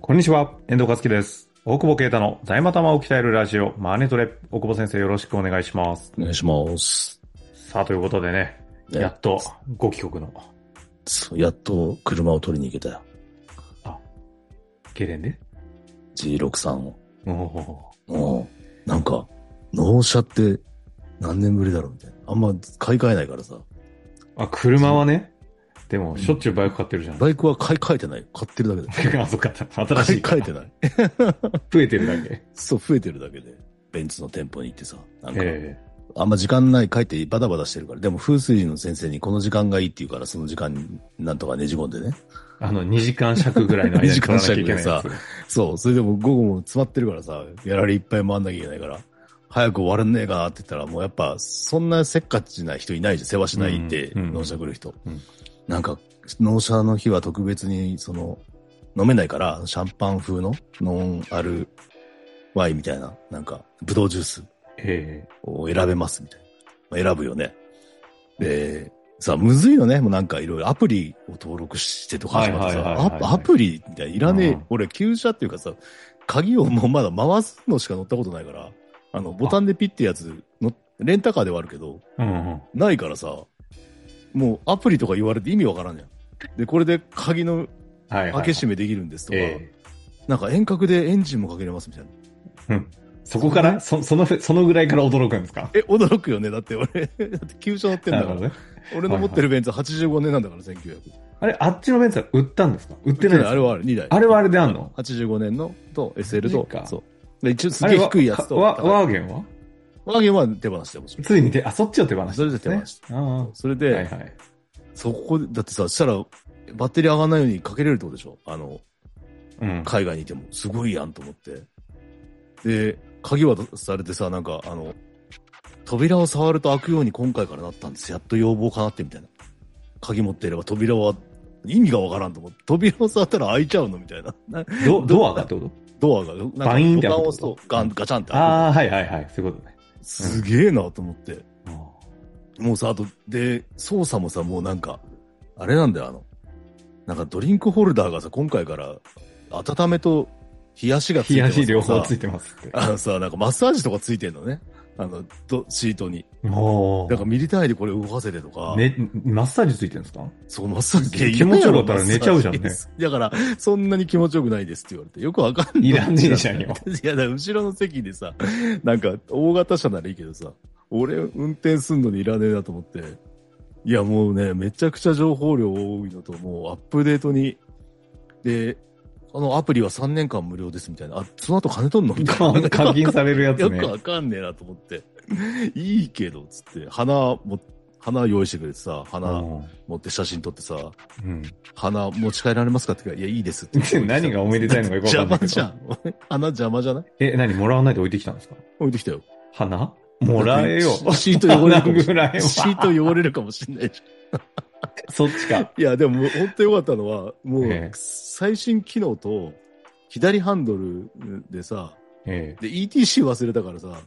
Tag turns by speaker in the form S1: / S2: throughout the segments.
S1: こんにちは、遠藤和樹です。大久保啓太の財務頭を鍛えるラジオ、マネトレ。大久保先生よろしくお願いします。
S2: お願いします。
S1: さあ、ということでね、やっとご帰国の。
S2: やっと車を取りに行けたよ。
S1: あ、ゲレンで
S2: G63 を。
S1: おー。
S2: なんか、納車って何年ぶりだろうみたいな。あんま買い替えないからさ。
S1: あ、車はね、でもしょっちゅうバイク買ってるじゃん。
S2: バイクは買い替えてない。買ってるだけで。
S1: あ、そっか、新しいから。
S2: 買い替えてない。
S1: 増えてるだけ。
S2: そう、増えてるだけで。ベンツの店舗に行ってさ。なんか、
S1: あ
S2: んま時間ない帰ってバタバタしてるから。でも風水の先生にこの時間がいいって言うから、その時間になんとかねじ込んでね。
S1: 2時間尺ぐらいの間に取らなきゃいけないやつ。
S2: そう、それでも午後も詰まってるからさ、ギャラリーいっぱい回んなきゃいけないから、早く終わらねえかなって言ったら、もうやっぱ、そんなせっかちな人いないじゃん。世話しないって、納車来る人。なんか、納車の日は特別に、飲めないから、シャンパン風のノンアルワインみたいな、なんか、ブドウジュースを選べますみたいな。まあ、選ぶよね。で、さ、むずいよね。もうなんかいろいろアプリを登録してとか始まってさ、アプリみたいないらねえ。俺、旧車っていうかさ、鍵をもうまだ回すのしか乗ったことないから、ボタンでピッてやつの、レンタカーではあるけど、ないからさ、もうアプリとか言われて意味わからんじゃん。で、これで鍵の開け閉めできるんですとか、なんか遠隔でエンジンもかけれますみたいな。
S1: そこからそのぐらいから驚くんですか？
S2: 驚くよね。だって俺、だって旧車乗ってんだから。ね、俺の持ってるベンツは85年なんだから、1900。
S1: あれ、あっちのベンツは売ったんですか？売ってないですか？
S2: あれはある、2台。
S1: あれはあれであんの？
S2: 85 年のと SL と、そう。で、一応すげえ低いやつと。
S1: ワーゲンは
S2: 手放してほしい。
S1: ついにそっちを手放した。
S2: それで手放した。それで、そこで、だってさ、したら、バッテリー上がらないようにかけれるってことでしょ？海外にいても。すごいやんと思って。で、鍵渡されてさ、なんか、扉を触ると開くように今回からなったんです。やっと要望かなってみたいな。鍵持っていれば扉は、意味がわからんと思って。扉を触ったら開いちゃうのみたいな。
S1: ドアがってこと？
S2: ドアが。
S1: バイーンって
S2: ボタンを押すとガチャンって開く。
S1: ああ、はいはいはい。そういうことね。
S2: すげえなと思って。もうさ、あと、で、操作もさ、もうなんか、あれなんだよ、なんかドリンクホルダーがさ、今回から、温めと冷やしがついてます。
S1: 冷やし両方ついてますって。
S2: さ、なんかマッサージとかついてんのね。シートに。なんかミリ単位でこれ動かせてとか。
S1: マッサージついてるんですか？
S2: そう、マッサージ。
S1: 気持ちよかったら寝ちゃうじゃんね。
S2: だから、そんなに気持ちよくないですって言われて。よくわかんない。
S1: いらねえじゃんよ。
S2: いや、後ろの席でさ、なんか、大型車ならいいけどさ、俺運転すんのにいらねえなと思って。いや、もうね、めちゃくちゃ情報量多いのと、もうアップデートに、で、アプリは3年間無料ですみたいな。その後金取んのみたいな。
S1: 課金されるやつね。
S2: よくわかんねえなと思って。いいけど、つって。花用意してくれてさ、花持って写真撮ってさ、花持ち帰られますかって言うから、いや、いいですって。
S1: 何がおめでたいのかよくわかんないけど。
S2: 邪魔じゃん。花邪魔じゃない？
S1: 何もらわないで置いてきたんですか？
S2: 置いてきたよ。
S1: 花もらえよ。
S2: シート汚れるかもしれない。シート汚れるかもしれないじゃん。
S1: そっちか。
S2: いや、でも本当よかったのは、もう、最新機能と、左ハンドルでさ、で、ETC 忘れたからさ、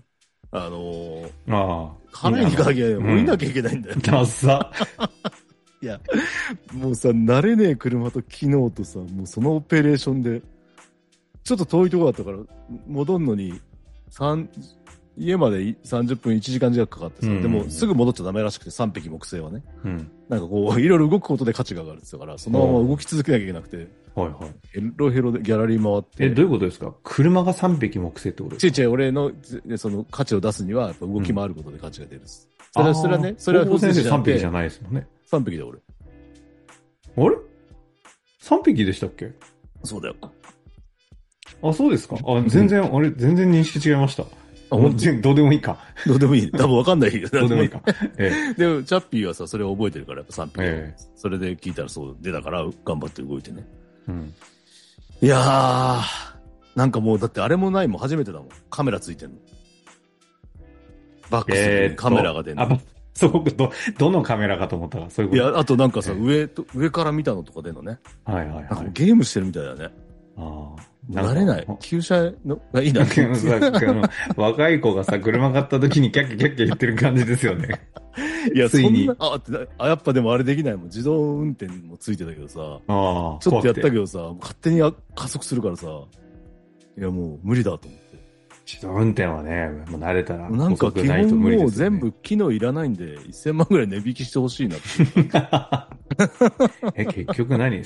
S2: 払いに行かなきゃ降りなきゃいけないんだよ。
S1: ダッサ。
S2: いや、もうさ、慣れねえ車と機能とさ、もうそのオペレーションで、ちょっと遠いとこだったから、戻んのに、家まで30分1時間近くかかってさ、でもすぐ戻っちゃダメらしくて、3匹木星はね。なんかこう、いろいろ動くことで価値が上がるって言ってたから、そのまま動き続けなきゃいけなくて、ヘロヘロでギャラリー回って。
S1: どういうことですか？車が3匹木星ってことですか？
S2: 違う、俺の、その価値を出すには、やっぱ動き回ることで価値が出るです。それはね、それは
S1: 先生3匹じゃないですもんね。
S2: 3匹だ、俺。
S1: あれ ?3 匹でしたっけ？
S2: そうだよ。
S1: あ、そうですか？全然認識違いました。どうでもいいか。
S2: どうでもいい。多分わかんないよ。
S1: どうでもいいか。
S2: でも、チャッピーはさ、それを覚えてるから、やっぱ3匹。それで聞いたらそう出たから、頑張って動いてね。いやー、なんかもう、だってあれもないもん、初めてだもん。カメラついてんの。バックスにカメラが出んの。
S1: どのカメラかと思ったら、そういうこと。
S2: いや、あとなんかさ、上から見たのとか出んのね。
S1: はい。
S2: なんかゲームしてるみたいだね。
S1: ああ。
S2: 慣れない。旧車のがいいなって
S1: 若い子がさ、車買った時にキャッキャキャッキャ言ってる感じですよね。
S2: いや、
S1: ついに。
S2: そんな、やっぱでもあれできないもん。自動運転もついてたけどさ、ち
S1: ょ
S2: っとやったけどさ、勝手に加速するからさ、いやもう無理だと思って。
S1: 自動運転はね、もう慣れたら
S2: なんか基本もう全部機能いらないんで、1000万ぐらい値引きしてほしいなって。
S1: 結局何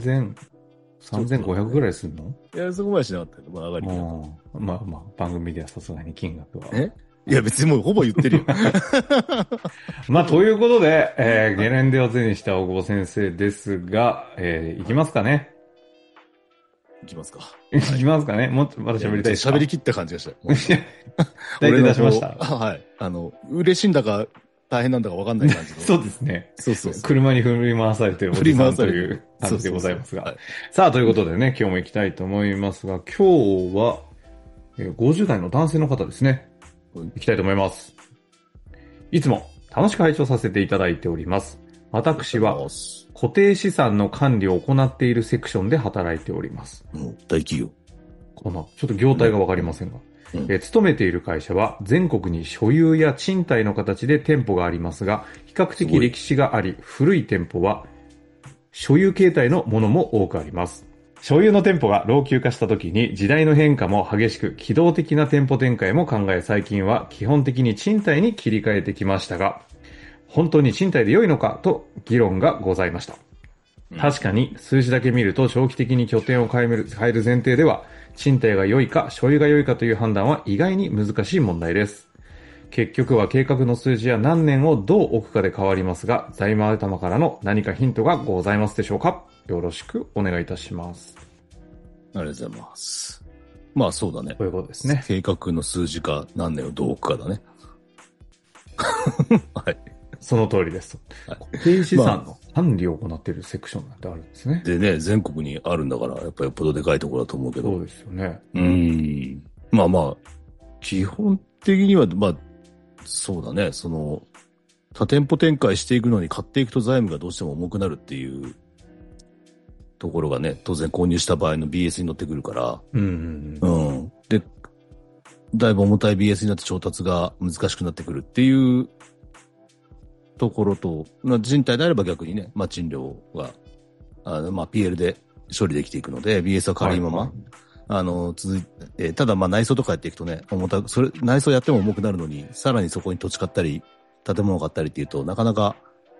S1: ?3500 ぐらいすんの？
S2: いや、そこまでしなかったけど、まあ上がり
S1: まあ、番組ではさすがに金額は。
S2: いや、別にもうほぼ言ってるよ。
S1: まあ、ということで、ゲレンデを手にした大久保先生ですが、行きますかね。
S2: いきますか。
S1: いきますかね。もっとまだ喋りたいですか。
S2: 喋り切った感じがした。
S1: 大体出しました。
S2: はい。嬉しいんだか大変なんだか分かんない感じの。
S1: そうですね。
S2: そうそう。
S1: 車に振り回されてるおじさんという感じでございますが。さあ、ということでね、今日も行きたいと思いますが、今日は、50代の男性の方ですね。行きたいと思います。いつも楽しく拝聴させていただいております。私は固定資産の管理を行っているセクションで働いております。
S2: 大企業。
S1: ちょっと業態がわかりませんが、勤めている会社は全国に所有や賃貸の形で店舗がありますが、比較的歴史があり、古い店舗は所有形態のものも多くあります。所有の店舗が老朽化した時に時代の変化も激しく機動的な店舗展開も考え、最近は基本的に賃貸に切り替えてきましたが、本当に賃貸で良いのかと議論がございました。確かに数字だけ見ると長期的に拠点を変える前提では賃貸が良いか所有が良いかという判断は意外に難しい問題です。結局は計画の数字や何年をどう置くかで変わりますが、財務頭からの何かヒントがございますでしょうか？よろしくお願いいたします。
S2: ありがとうございます。まあそうだね。
S1: こういうことですね。
S2: 計画の数字か何年をどう置くかだね。はい。
S1: その通りです。固定資産の管理を行っているセクションなんてあるんですね。
S2: でね、全国にあるんだから、やっぱりよっぽどでかいところだと思うけど。
S1: そうですよね。
S2: まあまあ、基本的には、まあ、そうだね、多店舗展開していくのに買っていくと財務がどうしても重くなるっていうところがね、当然購入した場合の BS に乗ってくるから。で、だいぶ重たい BS になって調達が難しくなってくるっていうところと、賃貸であれば逆にね、まあ賃料が、まあ PL で処理できていくので、BS は軽いまま、続いて、ただまあ内装とかやっていくとね、内装やっても重くなるのに、さらにそこに土地買ったり、建物買ったりっていうと、なかなか、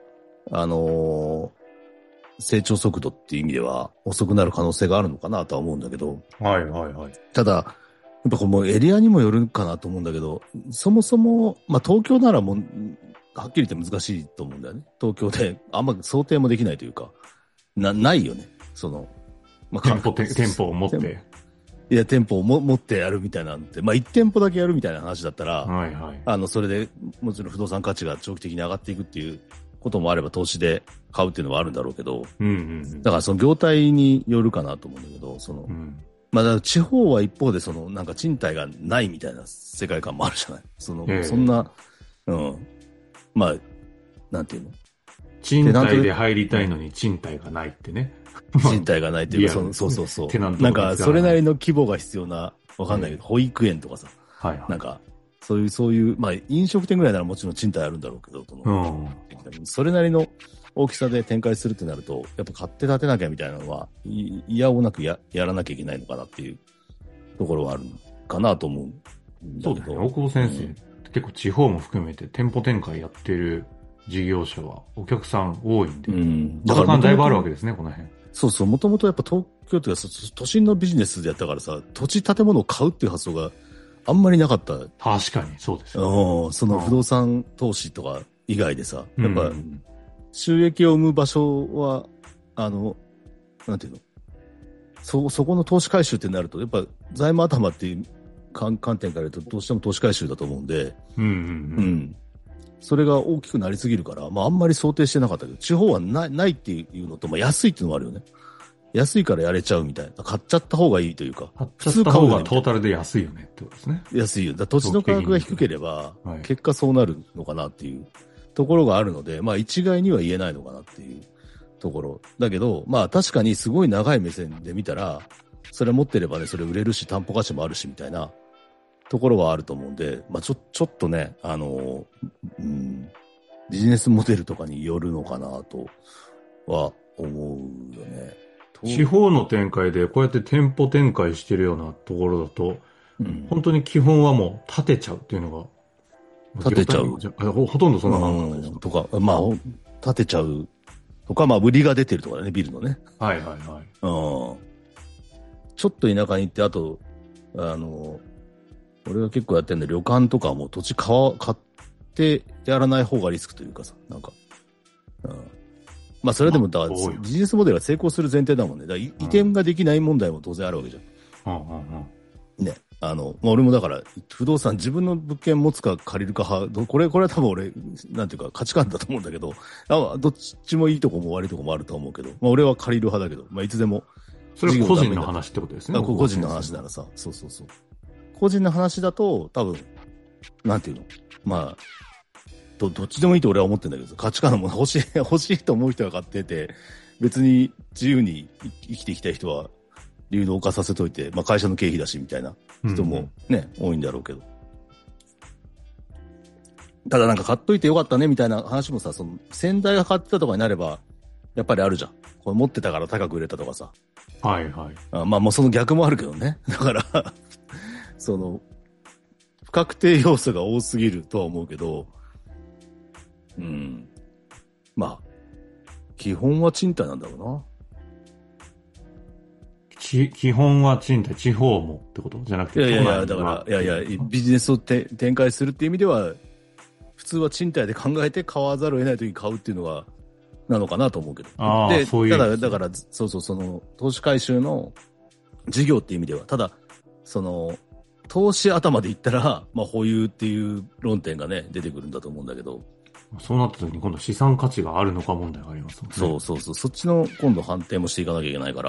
S2: 成長速度っていう意味では遅くなる可能性があるのかなとは思うんだけど。ただ、やっぱこのエリアにもよるかなと思うんだけど、そもそも、まあ東京ならもう、はっきり言って難しいと思うんだよね。東京であんま想定もできないというか、ないよね。
S1: まあ、店舗を持って。
S2: いや、店舗を持ってやるみたいなんて、まあ1店舗だけやるみたいな話だったら、それでもちろん不動産価値が長期的に上がっていくっていうこともあれば投資で買うっていうのはあるんだろうけど、だからその業態によるかなと思うんだけど、まあだから地方は一方でなんか賃貸がないみたいな世界観もあるじゃない。そんな、まあ、なんていうの？
S1: 賃貸で入りたいのに賃貸がないってね。
S2: 賃貸がないっていうか、そう。なんか、それなりの規模が必要な、わかんないけど、保育園とかさ。なんか、そういう、まあ、飲食店ぐらいならもちろん賃貸あるんだろうけど、それなりの大きさで展開するってなると、やっぱ買って建てなきゃみたいなのは、嫌おなくやらなきゃいけないのかなっていうところはあるかなと思う。
S1: そうですね。大久保先生、結構地方も含めて店舗展開やってる事業者はお客さん多いんで。だからだいぶあるわけですね、この辺。
S2: そう、もともとやっぱ東京というか、都心のビジネスでやったからさ、土地建物を買うっていう発想があんまりなかった。
S1: 確かに、そうです
S2: よ。その不動産投資とか以外でさ、やっぱ、収益を生む場所は、なんていうの？そこの投資回収ってなると、やっぱ財務頭っていう観点から言うと、どうしても投資回収だと思うんで、それが大きくなりすぎるから、まああんまり想定してなかったけど、地方はないっていうのと、まあ安いっていうのもあるよね。安いからやれちゃうみたいな。買っちゃった方がいいというか。
S1: 買っちゃった方がトータルで安いよねってことですね。
S2: 安いよ。土地の価格が低ければ、結果そうなるのかなっていうところがあるので、まあ一概には言えないのかなっていうところ。だけど、まあ確かにすごい長い目線で見たら、 それ持ってればね、それ売れるし、担保価値もあるし、みたいなところはあると思うんで、まあちょっとね、ビジネスモデルとかによるのかなとは思うよね。
S1: 地方の展開でこうやって店舗展開してるようなところだと、本当に基本はもう建てちゃうっていうの
S2: が。建てちゃう。
S1: ほとんどそんな感覚ですか。
S2: とか、まあ、建てちゃうとか、まあ、売りが出てるとかね、ビルのね。
S1: はいはいはい。
S2: ちょっと田舎に行って、あと、俺が結構やってるんで、旅館とかも土地買ってやらない方がリスクというかさ、なんか。まあ、それでも、だから、ビジネスモデルが成功する前提だもんね。だから移転ができない問題も当然あるわけじゃん。ね。まあ、俺もだから、不動産自分の物件持つか借りるか派、これは多分俺、なんていうか価値観だと思うんだけど、どっちもいいとこも悪いとこもあると思うけど、まあ俺は借りる派だけど、まあいつでも。
S1: それは個人の話ってことですね。
S2: 個人の話ならさ、そう。個人の話だと、多分、なんていうのまあ、どっちでもいいと俺は思ってんだけど、価値観のもの欲しいと思う人が買ってて、別に自由に生きていきたい人は、流動化させといて、まあ会社の経費だしみたいな人もね、多いんだろうけど。ただなんか買っといてよかったねみたいな話もさ、その先代が買ってたとかになれば、やっぱりあるじゃん。これ持ってたから高く売れたとかさ。
S1: はいはい。
S2: まあもうその逆もあるけどね。だからその、不確定要素が多すぎるとは思うけど、まあ、基本は賃貸なんだろうな。
S1: 基本は賃貸、地方もってことじゃなくて、
S2: いや、だから、ビジネスを展開するっていう意味では、普通は賃貸で考えて買わざるを得ないときに買うっていうのが、なのかなと思うけど。
S1: で、そういう。
S2: だから、その、投資回収の事業っていう意味では、ただ、その、投資頭で言ったら、まあ、保有っていう論点がね、出てくるんだと思うんだけど。
S1: そうなった時に今度資産価値があるのか問題がありますもんね。
S2: そう。そっちの今度判定もしていかなきゃいけないから、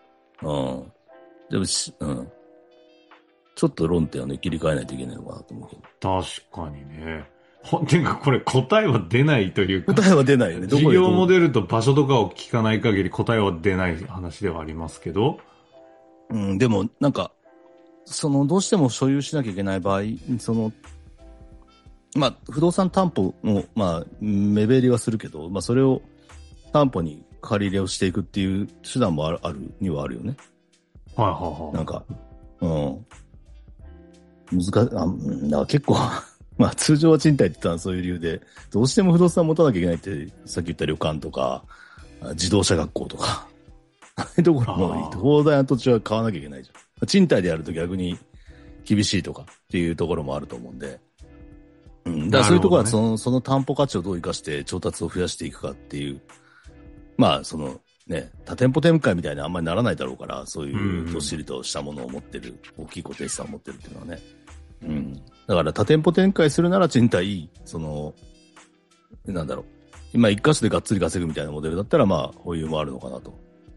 S2: でもちょっと論点をね、切り替えないといけないのかなと思うけど。
S1: 確かにね。てかこれ答えは出ないというか。
S2: 答えは出ないよね。
S1: 事業モデルと場所とかを聞かない限り答えは出ない話ではありますけど。
S2: でもなんか、どうしても所有しなきゃいけない場合、まあ、不動産担保も、まあ、目減りはするけど、まあ、それを担保に借り入れをしていくっていう手段もあるにはあるよね。
S1: はい。
S2: なんか、だから結構、まあ、通常は賃貸って言ったのはそういう理由で、どうしても不動産持たなきゃいけないって、さっき言った旅館とか、自動車学校とか、ああいうところも広大な土地は買わなきゃいけないじゃん。賃貸でやると逆に厳しいとかっていうところもあると思うんで、だからそういうところはその担保価値をどう生かして調達を増やしていくかっていう、まあ多店舗展開みたいにあんまりならないだろうから、そういうどっしりとしたものを持ってる、大きい固定資産を持ってるっていうのはね。だから多店舗展開するなら賃貸、なんだろう。今一箇所でがっつり稼ぐみたいなモデルだったらまあ保有もあるのかなと。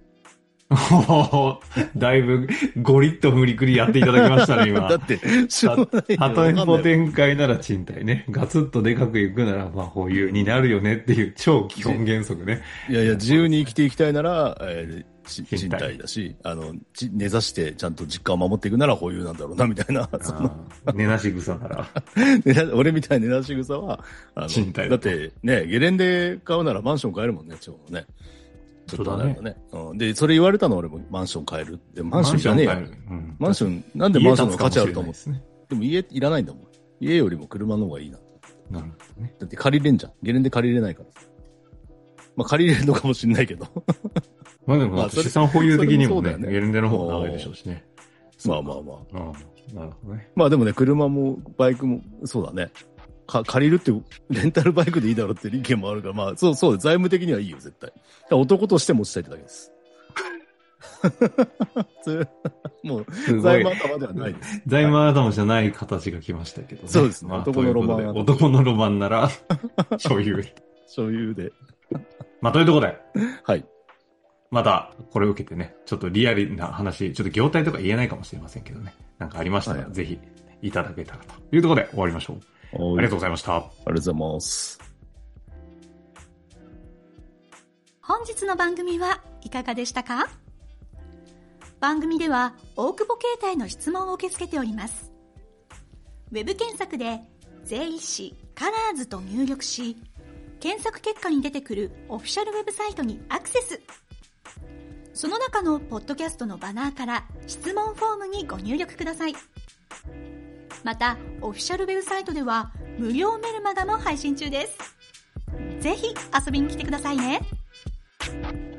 S1: だいぶゴリッと無理くりやっていただきましたね、今。
S2: だって、しょうがない。
S1: 多店舗展開なら賃貸ね。ガツッとでかくいくなら、まあ保有になるよねっていう超基本原則ね。
S2: いや、自由に生きていきたいなら、賃貸だし、根ざしてちゃんと実家を守っていくなら保有なんだろうな、みたいな。
S1: 根なし草なら。
S2: 俺みたいな根なし草は、
S1: 賃貸
S2: だってね、ゲレンデ買うならマンション買えるもんね、ちょうどね。
S1: そうだね。
S2: で、それ言われたの俺もマンション買える。で、マンションじゃねえよ。マンション、なんでマンションの価値あると思う。でも家いらないんだもん。家よりも車の方がいいな。
S1: なるほどね。
S2: だって借りれんじゃん。ゲレンデ借りれないから。まあ借りれるのかもしれないけど。
S1: まあでも、資産保有的にもね、ゲレンデの方が長いでしょうしね。
S2: まあ。
S1: なるほどね。
S2: まあでもね、車もバイクも、そうだね。借りるってレンタルバイクでいいだろうって意見もあるから、まあそう、財務的にはいいよ、絶対。男として持ちたいってだけです。もう、財務頭ではないです。
S1: 財務頭じゃない形が来ましたけどね。
S2: そうですね。男のロマン。
S1: 男のロマンなら、所有。
S2: 所有で。
S1: まあというところで。
S2: はい。
S1: また、これを受けてね、ちょっとリアルな話、ちょっと業態とか言えないかもしれませんけどね。なんかありましたら、ぜひ、いただけたらというところで終わりましょう。ありがとうございました。
S2: ありがとうございます。
S3: 本日の番組はいかがでしたか？ 番組では大久保携帯の質問を受け付けております。ウェブ検索で税理士カラーズと入力し、検索結果に出てくるオフィシャルウェブサイトにアクセス。その中のポッドキャストのバナーから質問フォームにご入力ください。またオフィシャルウェブサイトでは無料メルマガも配信中です。ぜひ遊びに来てくださいね。